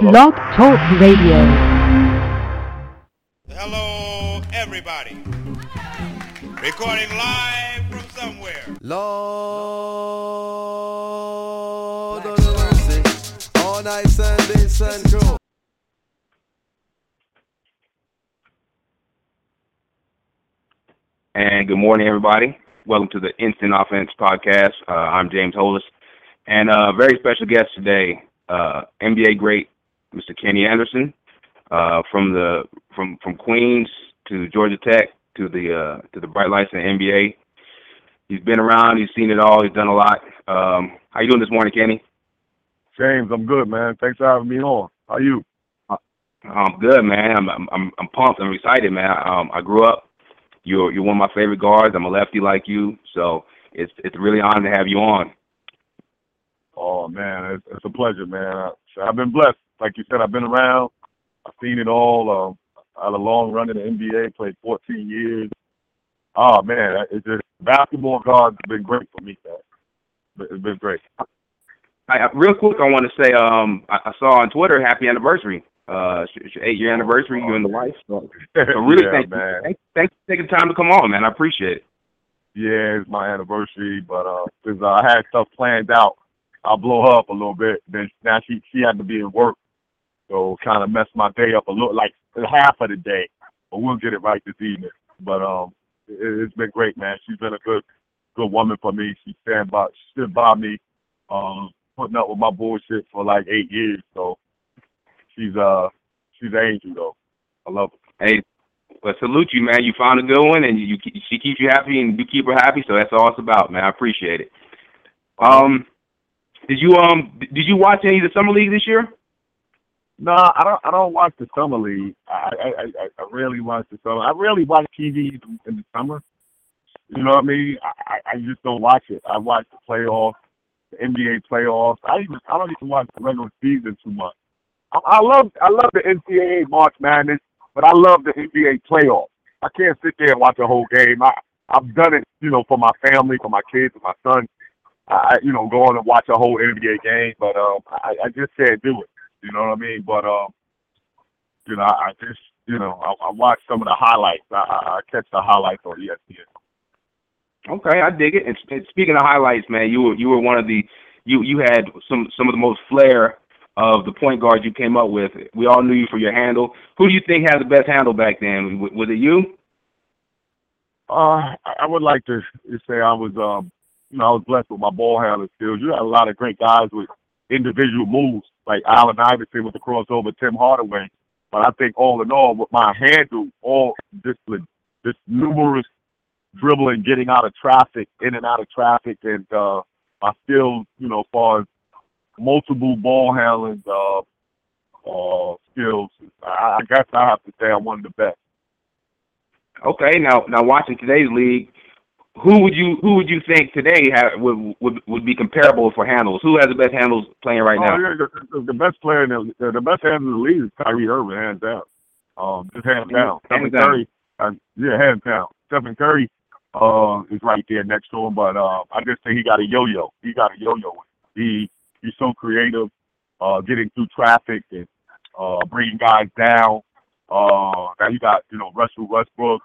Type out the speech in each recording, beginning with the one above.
Hello? Blog Talk Radio. Hello, everybody. Recording live from somewhere. Lord of mercy. All night Sunday, sun go. And good morning, everybody. Welcome to the Instant Offense Podcast. I'm James Hollis, and a very special guest today, NBA great Mr. Kenny Anderson, from Queens to Georgia Tech to the bright lights in the NBA. He's been around. He's seen it all. He's done a lot. How you doing this morning, Kenny? James, I'm good, man. Thanks for having me on. How you? I'm good, man. I'm pumped. I'm excited, man. I grew up. You're one of my favorite guards. I'm a lefty like you, so it's really an honor to have you on. Oh man, it's a pleasure, man. I've been blessed. Like you said, I've been around. I've seen it all. I had a long run in the NBA, played 14 years. Oh man, it's just basketball guards have been great for me, man. It's been great. Real quick, I want to say I saw on Twitter, happy anniversary. It's your 8-year anniversary, you and the wife. So really, yeah, thanks for taking time to come on, man. I appreciate it. Yeah, it's my anniversary, but since I had stuff planned out, I'll blow her up a little bit. Then now she had to be in work, so kind of messed my day up a little, like half of the day. But we'll get it right this evening. But it's been great, man. She's been a good woman for me. She stood by me, putting up with my bullshit for like 8 years. So she's an angel, though. I love her. Hey, well, salute you, man. You found a good one, and she keeps you happy, and you keep her happy. So that's all it's about, man. I appreciate it. Did you watch any of the summer league this year? No, I don't watch the summer league. I rarely watch the summer. I rarely watch TV in the summer. You know what I mean? I just don't watch it. I watch the playoffs, the NBA playoffs. I don't even watch the regular season too much. I love the NCAA March Madness, but I love the NBA playoffs. I can't sit there and watch a whole game. I've done it, for my family, for my kids, for my son. Go on and watch a whole NBA game, but I just can't do it. You know what I mean? But I just I watch some of the highlights. I catch the highlights on ESPN. Okay, I dig it. And speaking of highlights, man, you were one of the you had some of the most flair of the point guards you came up with. We all knew you for your handle. Who do you think had the best handle back then? Was it you? I would like to say I was I was blessed with my ball handling skills. You had a lot of great guys with individual moves, like Allen Iverson with the crossover, Tim Hardaway. But I think all in all, with my handle, all this numerous dribbling, getting out of traffic, in and out of traffic, and my skills, as far as multiple ball handling skills, I guess I have to say I'm one of the best. Okay, now watching today's league, who would you think today would be comparable for handles? Who has the best handles playing right now? Yeah, the best player, the best handle in the league is Kyrie Irving, hands down. Just hands down. Stephen Curry, hands down. Stephen Curry is right there next to him, but I just think he got a yo-yo. He's so creative, getting through traffic and bringing guys down. Now you got Russell Westbrook.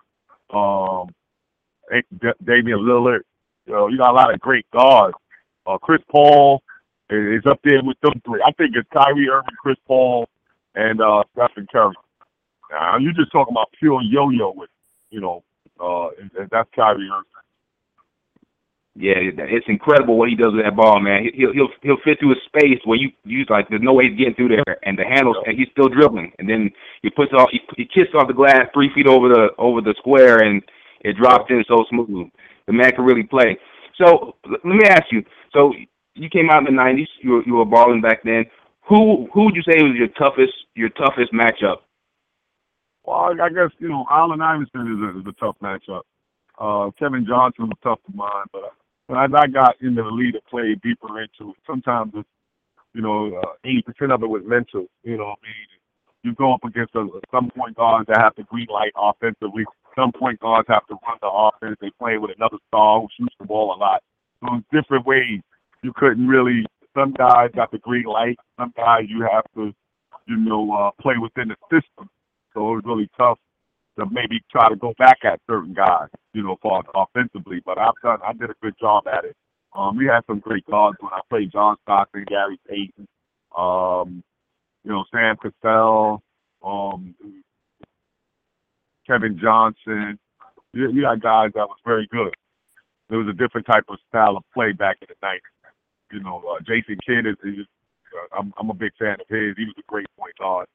Damian Lillard, you got a lot of great guards. Chris Paul is up there with them three. I think it's Kyrie Irving, Chris Paul, and Stephen Curry. Now you're just talking about pure yo-yo with, and that's Kyrie Irving. Yeah, it's incredible what he does with that ball, man. He'll fit through a space where you like there's no way he's getting through there, and the handles, and he's still dribbling, and then he kisses off the glass 3 feet over the square, and it dropped in so smooth. The man can really play. So let me ask you. So you came out in the '90s. You were balling back then. Who would you say was your toughest matchup? Well, I guess Allen Iverson is a tough matchup. Kevin Johnson was tough to mine, but as I got into the league and played deeper into it, sometimes it's 80% of it was mental. You know what I mean? You go up against some point guards that have the green light offensively. Some point guards have to run the offense. They play with another star who shoots the ball a lot. So in different ways, you couldn't really. Some guys got the green light. Some guys you have to, play within the system. So it was really tough to maybe try to go back at certain guys, for offensively. But I did a good job at it. We had some great guards when I played: John Stockton, Gary Payton, Sam Cassell, Kevin Johnson. You had guys that was very good. There was a different type of style of play back in the 90s. Jason Kidd I'm a big fan of his. He was a great point guard.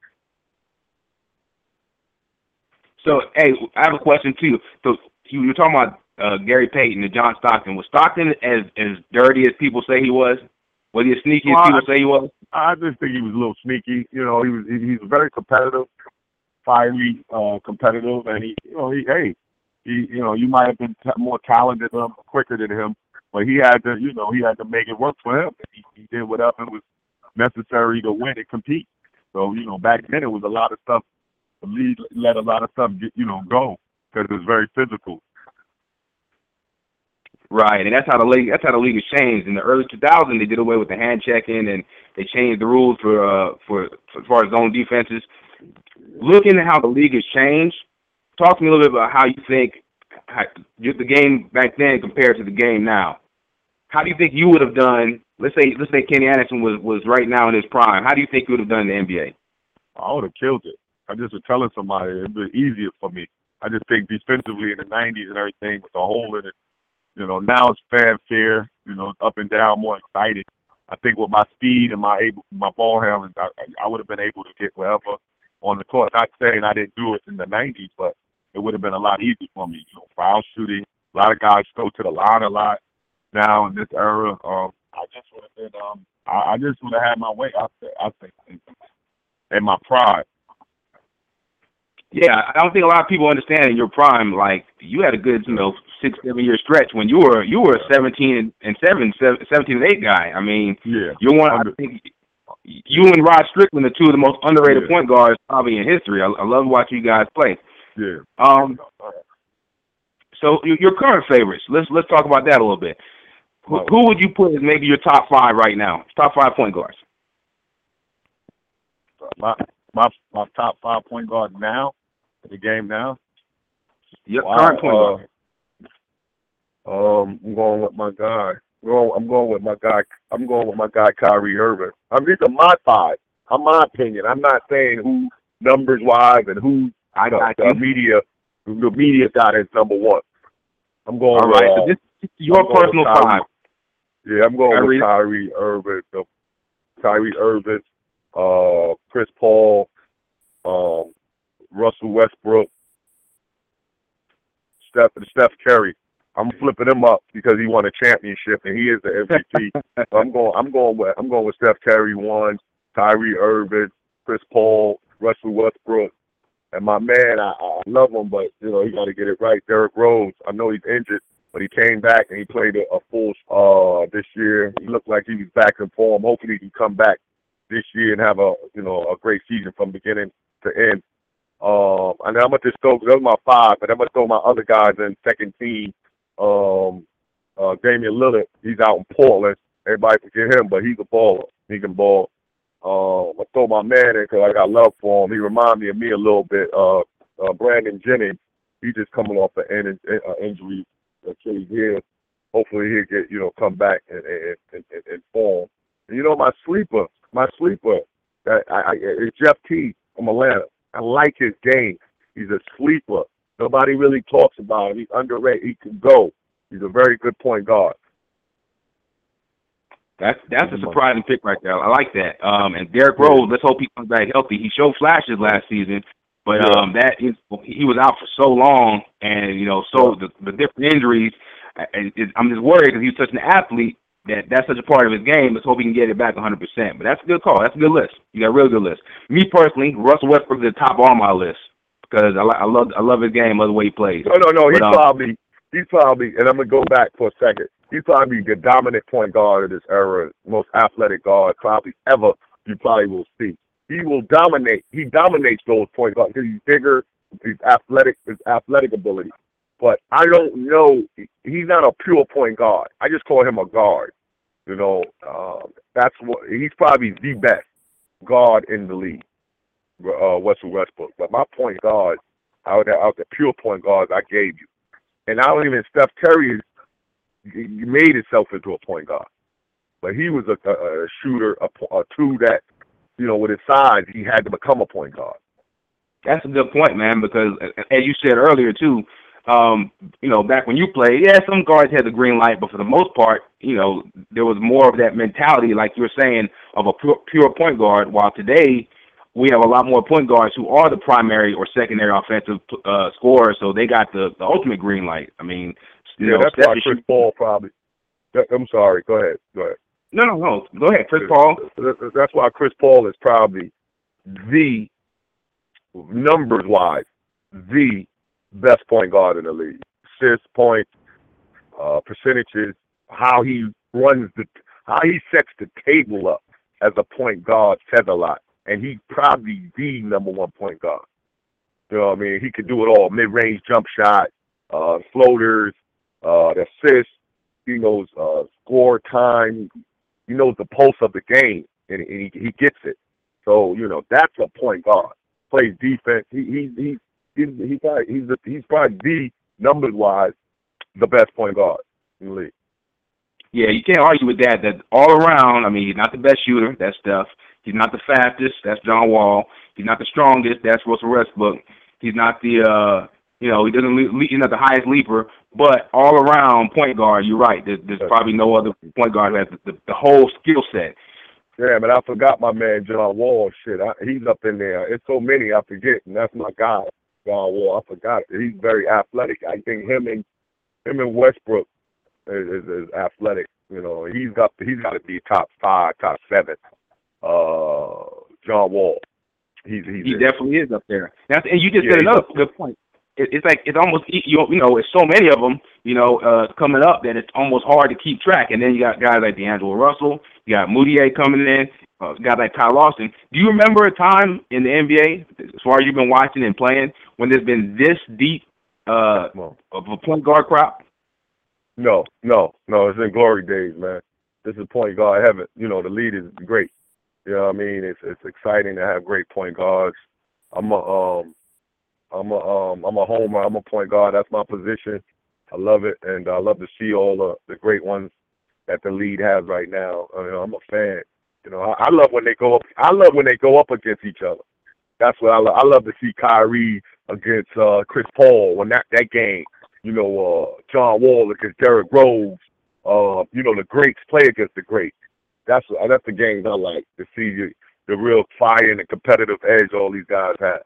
So, hey, I have a question too. So you were talking about Gary Payton and John Stockton. Was Stockton as dirty as people say he was? Was he as sneaky as people say he was? I just think he was a little sneaky. He was very competitive, fiery, competitive, and you might have been more talented than him, quicker than him, but he had to make it work for him. He did whatever was necessary to win and compete. So, back then it was a lot of stuff. The league let a lot of stuff go because it was very physical. Right, and that's how the league has changed. In the early 2000s, they did away with the hand checking, and they changed the rules for as far as zone defenses. Looking at how the league has changed, talk to me a little bit about how you think the game back then compared to the game now. How do you think you would have done? Let's say Kenny Anderson was right now in his prime. How do you think you would have done in the NBA? I would have killed it. I just was telling somebody it'd be easier for me. I just think defensively in the 90s and everything with the hole in it. Now it's fanfare. Up and down, more excited. I think with my speed and my ball handling, I would have been able to get wherever on the court. Not saying I didn't do it in the 90s, but it would have been a lot easier for me. Foul shooting. A lot of guys go to the line a lot now in this era. I just would have been. I just would have had my way. I think, and my pride. Yeah, I don't think a lot of people understand in your prime. Like you had a good, 6-7 year stretch when you were a 17 and 8 guy. I mean, yeah, you're one. I think you and Rod Strickland are two of the most underrated point guards probably in history. I love watching you guys play. Yeah. So your current favorites. Let's talk about that a little bit. Who would you put as maybe your top 5 right now? Top 5 point guards. My top 5 point guards now. The game now. Your current point guard. I'm going with my guy. I'm going with my guy Kyrie Irving. These are my 5. In my opinion. I'm not saying who numbers wise and who the media got as number 1. I'm going. All right. So this is your personal 5. Yeah, I'm going with Kyrie Irving. Kyrie Irving, Chris Paul, Russell Westbrook, Steph Curry. I'm flipping him up because he won a championship and he is the MVP. So I'm going with Steph Curry 1, Kyrie Irving, Chris Paul, Russell Westbrook, and my man. I love him, but he got to get it right. Derrick Rose. I know he's injured, but he came back and he played a full this year. He looked like he was back in form. Hopefully he can come back this year and have a great season from beginning to end. And I'm gonna just throw those my 5, but I'm gonna throw my other guys in second team. Damian Lillard, he's out in Portland. Everybody forget him, but he's a baller. He can ball. I throw my man in because I got love for him. He reminds me of me a little bit. Brandon Jennings, he's just coming off an injury, Achilles heel. Hopefully he'll get come back and form. And my sleeper, is Jeff Teague from Atlanta. I like his game. He's a sleeper. Nobody really talks about him. He's underrated. He can go. He's a very good point guard. That's a surprising pick right there. I like that. And Derrick Rose, let's hope he comes back healthy. He showed flashes last season, but he was out for so long, and so the different injuries. I'm just worried because he's such an athlete that's such a part of his game. Let's hope he can get it back 100%. But that's a good call. That's a good list. You got a real good list. Me personally, Russell Westbrook is the top on my list because I love his game, I love the way he plays. No. He's probably, and I'm gonna go back for a second. He's probably the dominant point guard of this era, most athletic guard probably ever you probably will see. He will dominate. He dominates those point guards because he's bigger. He's athletic. His athletic ability. But I don't know. He's not a pure point guard. I just call him a guard. That's what he's probably the best guard in the league. Russell Westbrook. But my point guard, out the pure point guards I gave you, and I don't even Steph Curry made himself into a point guard, but he was a shooter, a two that, with his size, he had to become a point guard. That's a good point, man, because as you said earlier too, back when you played, some guards had the green light, but for the most part, there was more of that mentality, like you were saying, of a pure point guard, while today we have a lot more point guards who are the primary or secondary offensive scorers, so they got the ultimate green light. I mean, that's why Chris Paul probably. I'm sorry. Go ahead. No. Go ahead, Chris Paul. That's why Chris Paul is probably the, numbers-wise, the best point guard in the league. Assists, points, percentages, how he sets the table up as a point guard says a lot. And he's probably the number one point guard. You know what I mean? He could do it all: mid-range jump shot, floaters, assists. He knows score time. He knows the pulse of the game, and he gets it. So that's a point guard. Plays defense. He's probably the numbers-wise the best point guard in the league. Yeah, you can't argue with that. That all around, I mean, he's not the best shooter. That's Steph. He's not the fastest. That's John Wall. He's not the strongest. That's Russell Westbrook. He's not the, he's not the highest leaper. But all around point guard, you're right. There's probably no other point guard who has the whole skill set. Yeah, but I forgot my man John Wall. Shit, he's up in there. It's so many I forget, and that's my guy, John Wall. I forgot. He's very athletic. I think him and Westbrook is athletic. He's got to be top 5, top 7. John Wall. He definitely is up there. Now, and you just said another good point. It's like it's almost it's so many of them coming up that it's almost hard to keep track. And then you got guys like D'Angelo Russell, you got Moutier coming in, guys like Kyle Lawson. Do you remember a time in the NBA, as far as you've been watching and playing, when there's been this deep of a point guard crop? No. It's in glory days, man. This is point guard heaven. The lead is great. You know what I mean? It's exciting to have great point guards. I'm a homer. I'm a point guard. That's my position. I love it, and I love to see all the great ones that the league has right now. I'm a fan. I love when they go up. I love when they go up against each other. That's what I love. I love to see Kyrie against Chris Paul when that game. John Wall against Derrick Rose. The greats play against the greats. That's the games I like to see the real fire and the competitive edge all these guys have.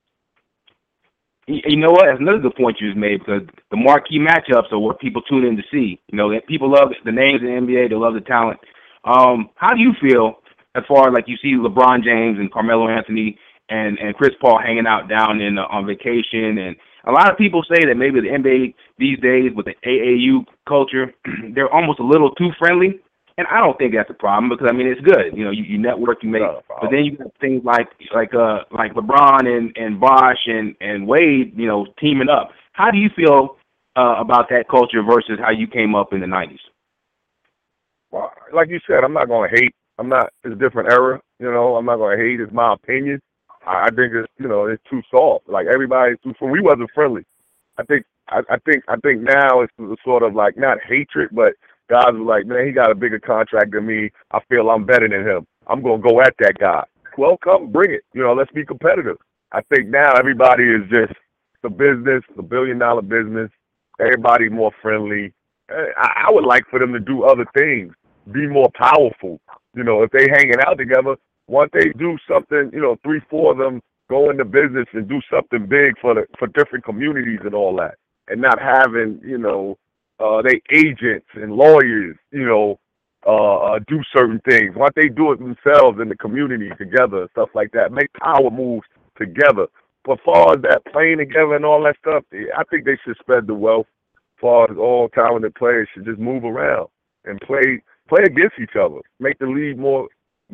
You know what? That's another good point you just made, because the marquee matchups are what people tune in to see. People love the names in the NBA. They love the talent. How do you feel as far as like you see LeBron James and Carmelo Anthony and Chris Paul hanging out down on vacation? And a lot of people say that maybe the NBA these days with the AAU culture, they're almost a little too friendly. And I don't think that's a problem, because I mean it's good. You network, you make. But then you got things like LeBron and Bosh and Wade, teaming up. How do you feel about that culture versus how you came up in the '90s? Well, like you said, I'm not going to hate. It's a different era. I'm not going to hate. It's my opinion. I think it's too soft. Like everybody's too. We wasn't friendly. I think now it's sort of like not hatred, but guys are like, man, he got a bigger contract than me. I feel I'm better than him. I'm going to go at that guy. Well, come, bring it. Let's be competitive. I think now everybody is just the business, the billion-dollar business. Everybody more friendly. I would like for them to do other things, be more powerful. If they hanging out together, once they do something, 3, 4 of them go into business and do something big for different communities and all that, and not having, they agents and lawyers, do certain things. Why don't they do it themselves in the community together, stuff like that? Make power moves together. But as far as that playing together and all that stuff, I think they should spread the wealth. As far as all talented players should just move around and play against each other. Make the league more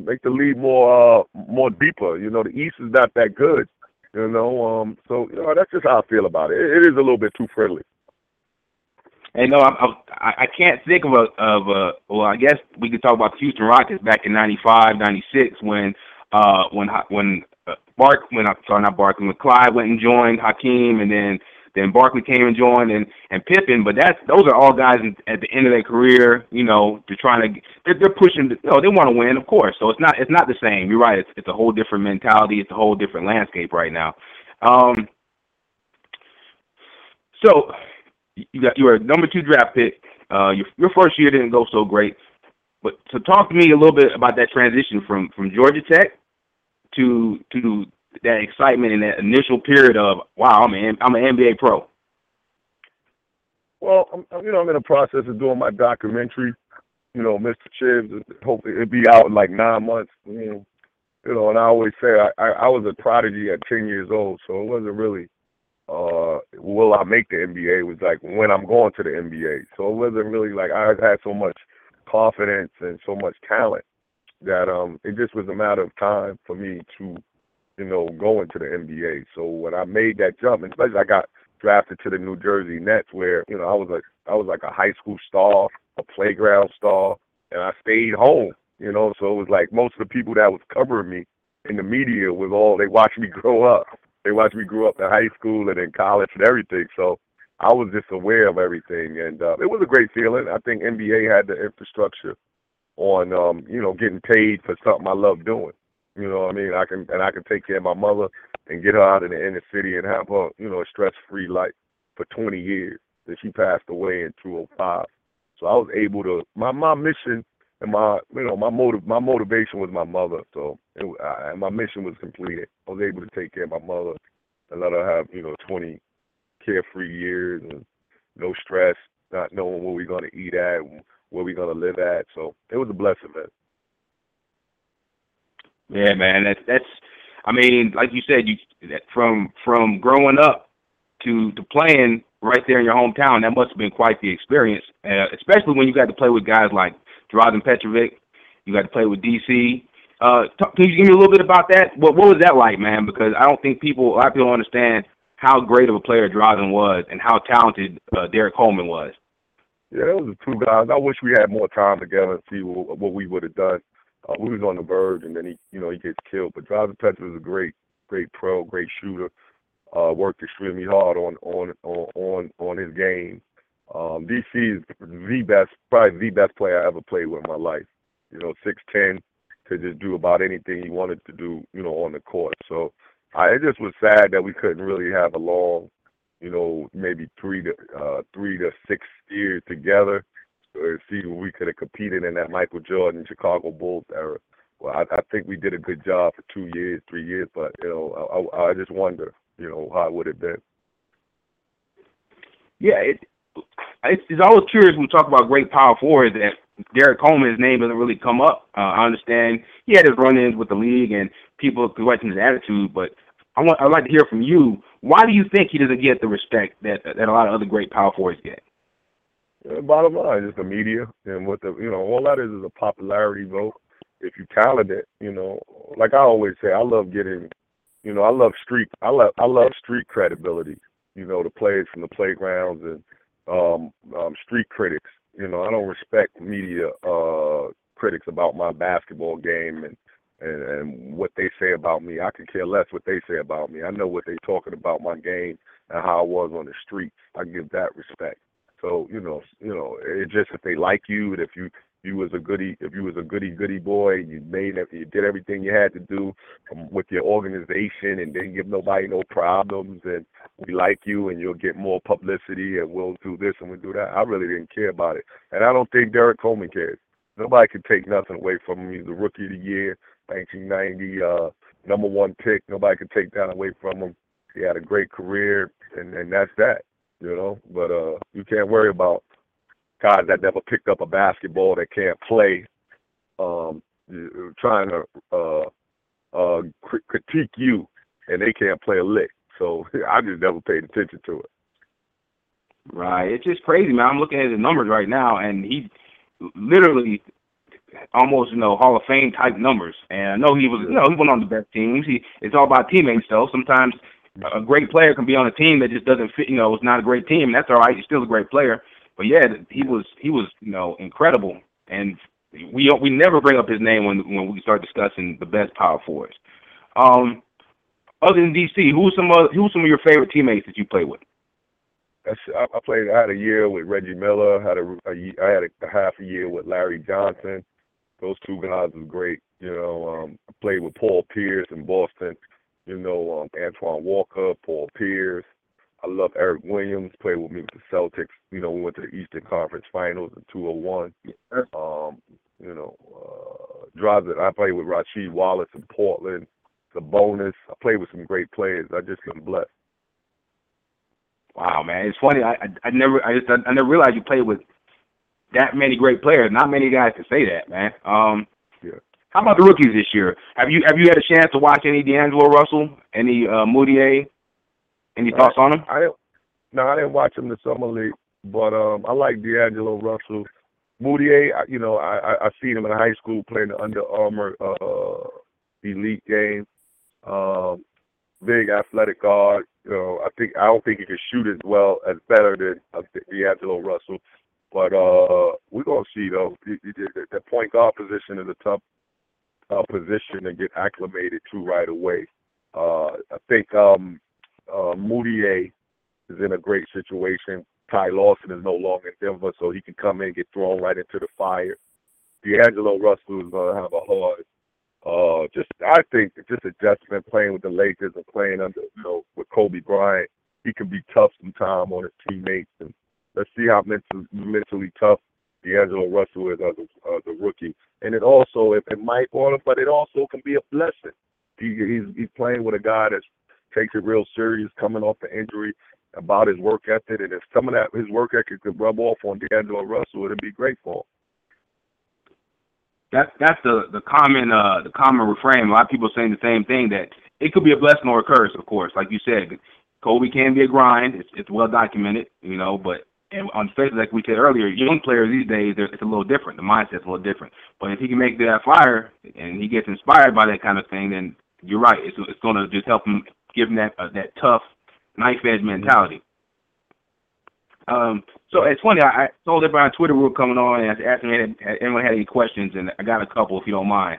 deeper. The East is not that good. So that's just how I feel about it. It is a little bit too friendly. Hey, no, I can't think of well, I guess we could talk about the Houston Rockets back in '95, '96 when when Clyde went and joined Hakeem, and then Barkley came and joined, and Pippen. But those are all guys at the end of their career. They're pushing. They want to win, of course. So it's not the same. You're right. It's a whole different mentality. It's a whole different landscape right now. So you were a number 2 draft pick. Your first year didn't go so great. But so talk to me a little bit about that transition from Georgia Tech to that excitement in that initial period of, wow, I'm an NBA pro. Well, I'm in the process of doing my documentary, Mr. Chibbs. Hopefully it'll be out in like 9 months. And I always say I was a prodigy at 10 years old, so it wasn't really will I make the NBA? It was like when I'm going to the NBA. So it wasn't really like I had so much confidence and so much talent that it just was a matter of time for me to, go into the NBA. So when I made that jump, and especially I got drafted to the New Jersey Nets, where I was like a high school star, a playground star, and I stayed home. So it was like most of the people that was covering me in the media they watched me grow up. They watched me grow up in high school and in college and everything. So I was just aware of everything, and it was a great feeling. I think NBA had the infrastructure on, getting paid for something I love doing. I can take care of my mother and get her out in the inner city and have her, a stress-free life for 20 years. And she passed away in 2005. So I was able to. My mission and my motivation was my mother. So my mission was completed. I was able to take care of my mother and let her have 20 carefree years and no stress, not knowing where we're going to eat at, where we're going to live at. So it was a blessing, man. Yeah, man. That's. I mean, like you said, from growing up to playing right there in your hometown, that must have been quite the experience. Especially when you got to play with guys like Drazen Petrovic, you got to play with DC. Can you give me a little bit about that? What was that like, man? Because I don't think a lot of people understand how great of a player Drazen was and how talented Derrick Coleman was. Yeah, those are 2 guys. I wish we had more time together and see what we would have done. We was on the verge, and then he gets killed. But Drazen Petrovic was a great pro, great shooter. Worked extremely hard on his game. DC is probably the best player I ever played with in my life. 6'10", could just do about anything he wanted to do, on the court. So it just was sad that we couldn't really have a long, maybe 3 to 6 years together. See if we could have competed in that Michael Jordan Chicago Bulls era. Well, I think we did a good job for 2 years, 3 years, but I just wonder, how it would have been. Yeah, it's always curious when we talk about great power forwards that Derrick Coleman's name doesn't really come up. I understand he had his run-ins with the league and people question his attitude, but I'd like to hear from you. Why do you think he doesn't get the respect that a lot of other great power forwards get? Bottom line, just the media and what all that is a popularity vote. If you're talented, like I always say, I love street credibility. The players from the playgrounds and street critics. I don't respect media critics about my basketball game and what they say about me. I could care less what they say about me. I know what they're talking about my game and how I was on the streets. I give that respect. So, it's just if they like you, and if you was a goody boy, you did everything you had to do with your organization and didn't give nobody no problems, and we like you and you'll get more publicity and we'll do this and we'll do that. I really didn't care about it. And I don't think Derrick Coleman cares. Nobody can take nothing away from him. He's the Rookie of the Year, 1990, number 1 pick. Nobody can take that away from him. He had a great career, and that's that. But you can't worry about guys that never picked up a basketball that can't play, trying to critique you, and they can't play a lick. So I just never paid attention to it. Right. It's just crazy, man. I'm looking at his numbers right now, and he literally almost, Hall of Fame type numbers. And I know he was, he went on the best teams. It's all about teammates, though. Sometimes a great player can be on a team that just doesn't fit, it's not a great team. That's all right. He's still a great player. But yeah, he was incredible. And we never bring up his name when we start discussing the best power forwards. other than DC, who's some of your favorite teammates that you play with? I had a year with Reggie Miller. I had a half a year with Larry Johnson. Those two guys were great. I played with Paul Pierce in Boston. Antoine Walker, Paul Pierce. I love Eric Williams. Played with me with the Celtics. We went to the Eastern Conference Finals in 2001. Drazen. I played with Rasheed Wallace in Portland. Sabonis. I played with some great players. I just been blessed. Wow, man, it's funny. I never realized you played with that many great players. Not many guys can say that, man. Yeah. How about the rookies this year? Have you had a chance to watch any D'Angelo Russell, any Mudiay? Any thoughts on him? I didn't watch him in the summer league, but I like D'Angelo Russell. Mudiay, I seen him in high school playing the Under Armour elite game. Big athletic guard. I don't think he can shoot as well as better than D'Angelo Russell. But we're gonna see though. The point guard position is a tough position to get acclimated to right away. I think Mudiay is in a great situation. Ty Lawson is no longer in Denver, so he can come in and get thrown right into the fire. D'Angelo Russell is gonna have a hard. I think adjustment playing with the Lakers and playing under, with Kobe Bryant. He can be tough sometime on his teammates, and let's see how mentally tough D'Angelo Russell is as a rookie. And it also, it might on him, but it also can be a blessing. He's playing with a guy that takes it real serious, coming off the injury, about his work ethic, and if some of that his work ethic could rub off on D'Angelo Russell, it'd be great for him. That's the common refrain. A lot of people saying the same thing, that it could be a blessing or a curse, of course. Like you said, Kobe can be a grind. It's well documented, but on the face, like we said earlier, young players these days, it's a little different. The mindset's a little different. But if he can make that fire and he gets inspired by that kind of thing, then you're right. It's going to just help him, give him that tough, knife-edge mentality. So it's funny, I told everybody on Twitter we were coming on, and I asked them if anyone had any questions, and I got a couple, if you don't mind.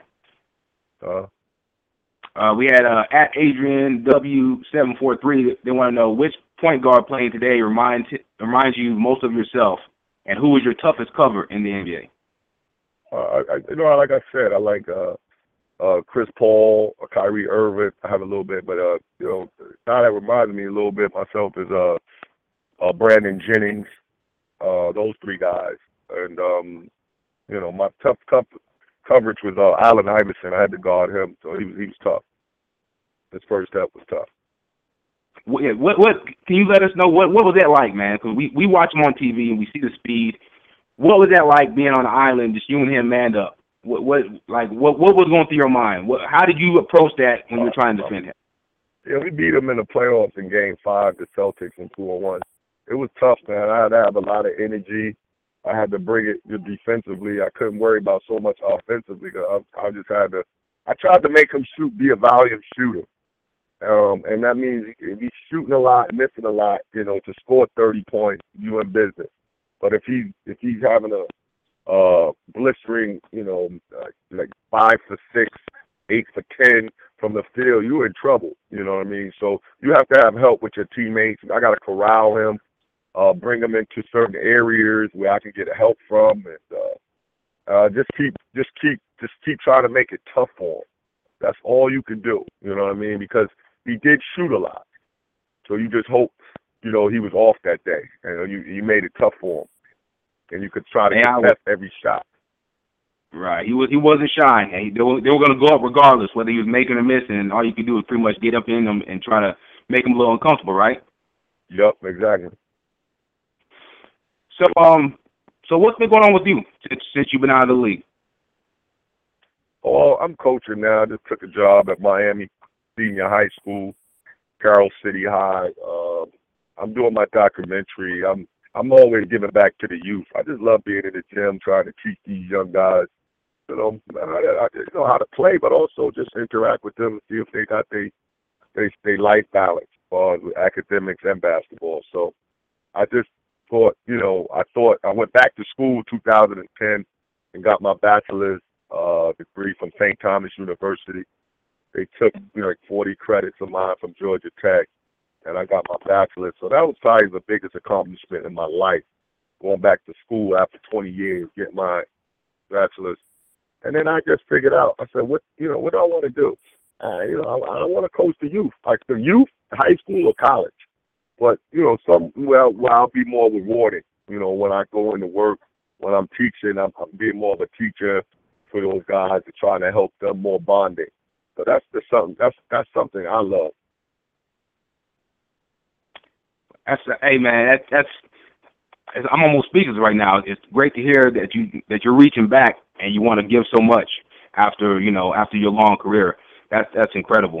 We had at Adrian W743, they want to know which point guard playing today reminds you most of yourself, and who was your toughest cover in the NBA? Like I said, I like Chris Paul, Kyrie Irving. I have a little bit, but now that reminds me a little bit myself is Brandon Jennings. Those three guys, and my tough coverage was Allen Iverson. I had to guard him, so he was tough. His first step was tough. What can you let us know? What was that like, man? Because we watch him on TV and we see the speed. What was that like being on the island, just you and him manned up? What was going through your mind? How did you approach that when you were trying to defend him? Yeah, we beat him in the playoffs in Game 5, the Celtics in 2-1. It was tough, man. I had to have a lot of energy. I had to bring it defensively. I couldn't worry about so much offensively. I just had to. I tried to make him be a volume shooter, and that means if he's shooting a lot, missing a lot, to score 30 points, you in business. But if he's having a blistering, like 5 for 6, 8 for 10 from the field, you're in trouble. You know what I mean? So you have to have help with your teammates. I got to corral him. Bring them into certain areas where I can get help from, and just keep trying to make it tough for him. That's all you can do. You know what I mean? Because he did shoot a lot, so you just hope he was off that day, and you made it tough for him, and you could try to contest every shot. Right. He wasn't shy. They were going to go up regardless whether he was making or missing, and all you could do was pretty much get up in them and try to make him a little uncomfortable, right? Yep, exactly. So what's been going on with you since you've been out of the league? Oh, I'm coaching now. I just took a job at Miami Senior High School, Carroll City High. I'm doing my documentary. I'm always giving back to the youth. I just love being in the gym, trying to teach these young guys, how to play, but also just interact with them and see if they got their life balance as far as with academics and basketball. So I just I went back to school in 2010 and got my bachelor's degree from St. Thomas University. They took like 40 credits of mine from Georgia Tech, and I got my bachelor's. So that was probably the biggest accomplishment in my life, going back to school after 20 years, getting my bachelor's. And then I just figured out, I said, what do I want to do? I don't want to coach the youth, like the youth, high school or college. But, where I'll be more rewarding, when I go into work, when I'm teaching, I'm being more of a teacher for those guys and trying to help them more bonding. So that's something I love. Hey man, I'm almost speechless right now. It's great to hear that you're reaching back and you want to give so much after your long career. That's incredible.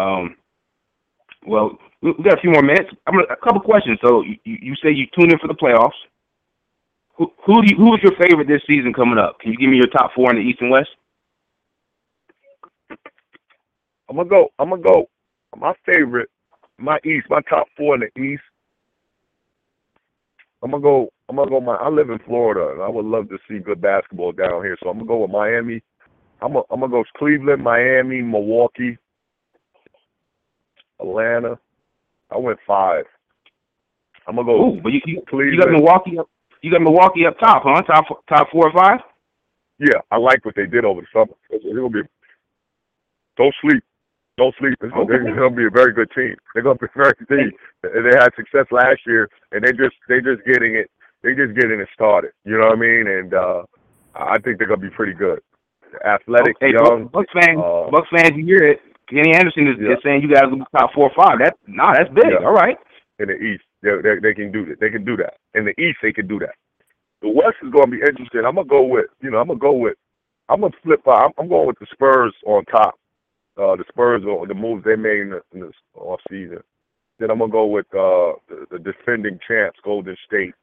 Well, we got a few more minutes. A couple questions. So you say you tune in for the playoffs. Who is your favorite this season coming up? Can you give me your top 4 in the East and West? I'm gonna go. My favorite, my top 4 in the East. I'm gonna go. I live in Florida, and I would love to see good basketball down here. So I'm gonna go with Miami. I'm gonna go Cleveland, Miami, Milwaukee, Atlanta. I went 5. I'm gonna go. Ooh, but you Cleveland. got Milwaukee up. You got Milwaukee up top, huh? Top 4 or 5. Yeah, I like what they did over the summer. It's gonna be. Don't sleep. It's gonna be a very good team. They're gonna be a very good team. They had success last year, and they just getting it. They just getting it started. You know what I mean? And I think they're gonna be pretty good. Athletic, young. Bucks fans, you hear it. Kenny Anderson is saying you guys will be top 4 or 5. That's big. Yeah. All right. In the East, they can do that. They can do that. In the East, they can do that. The West is gonna be interesting. I'm gonna flip. I'm going with the Spurs on top. The Spurs, the moves they made in the off season. Then I'm gonna go with the defending champs, Golden State.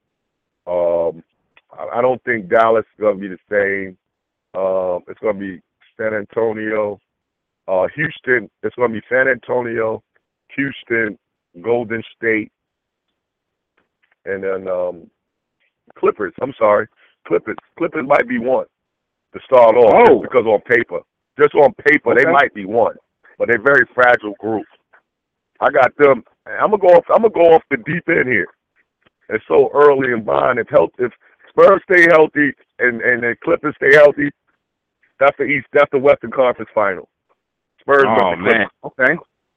I don't think Dallas is gonna be the same. It's gonna be San Antonio, Houston. It's gonna be San Antonio, Houston, Golden State, and then Clippers. I'm sorry, Clippers. Clippers might be one to start off just because on paper. Just on paper, They might be one, but they're a very fragile group. I got them. I'm gonna go off the deep end here. It's so early in buying. If Spurs stay healthy and the Clippers stay healthy, that's the East. That's the Western Conference Final. Spurs. Oh man. Okay.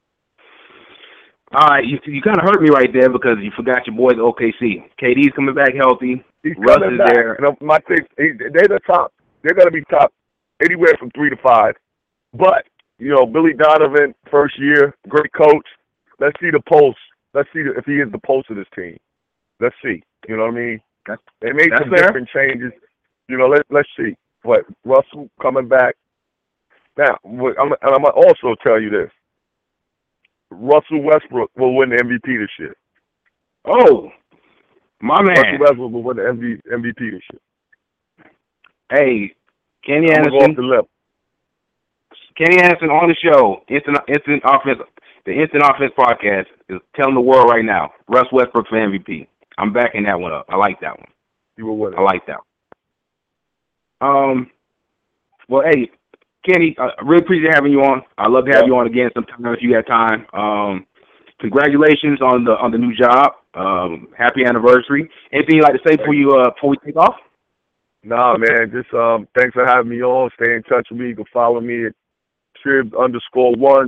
All right, you kind of hurt me right there because you forgot your boys OKC. KD's coming back healthy. He's Russ coming is back. there. And my thing, they're the top. They're gonna be top anywhere from 3 to 5. But Billy Donovan, first year, great coach. Let's see the pulse. Let's see if he is the pulse of this team. Let's see. You know what I mean? They made some different changes. Let's see. But Russell coming back. Now, I'm gonna also tell you this. Russell Westbrook will win the MVP this year. Oh, my man. Russell Westbrook will win the MVP this year. Hey, Kenny I'm Anderson. go off the lip. Kenny Anderson on the show, Instant Offense, the Instant Offense podcast is telling the world right now, Russ Westbrook for MVP. I'm backing that one up. I like that one. You will win it. I like that one. Well, hey, Kenny, I really appreciate having you on. I'd love to have you on again sometime if you got time. Congratulations on the new job. Happy anniversary. Anything you'd like to say before we take off? Nah, man. Just thanks for having me on. Stay in touch with me. You can follow me at Chibbs_1,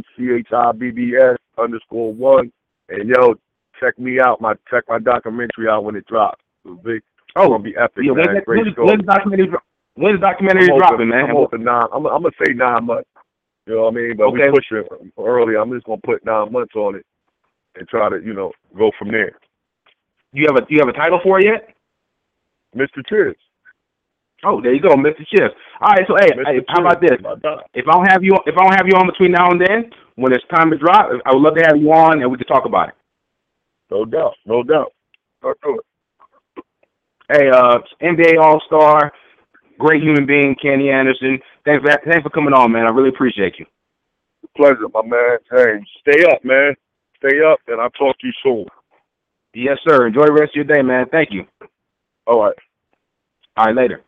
CHIBBS_1. And check me out. Check my documentary out when it drops. It's big. It's gonna be epic, man. Great story. When's the documentary dropping, man? I'm gonna say 9 months. You know what I mean? But we push it early. I'm just gonna put 9 months on it and try to go from there. You have a title for it yet? Mr. Chibbs. Oh, there you go, Mr. Chibbs. All right, so hey, how about this? If I don't have you on between now and then, when it's time to drop, I would love to have you on and we could talk about it. No doubt. Let's do it. Hey, NBA All-Star, great human being, Kenny Anderson. Thanks for coming on, man. I really appreciate you. Pleasure, my man. Hey, stay up, man. Stay up, and I'll talk to you soon. Yes, sir. Enjoy the rest of your day, man. Thank you. All right. All right, later.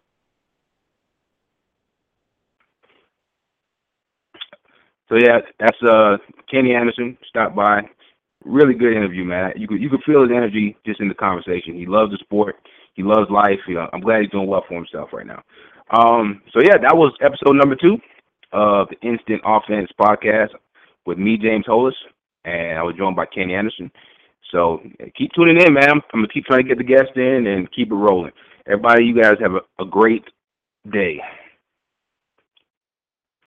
So yeah, that's Kenny Anderson stopped by. Really good interview, man. You could feel his energy just in the conversation. He loves the sport. He loves life. I'm glad he's doing well for himself right now. So yeah, that was episode number 2 of the Instant Offense podcast with me, James Hollis, and I was joined by Kenny Anderson. So keep tuning in, man. I'm gonna keep trying to get the guests in and keep it rolling. Everybody, you guys have a great day.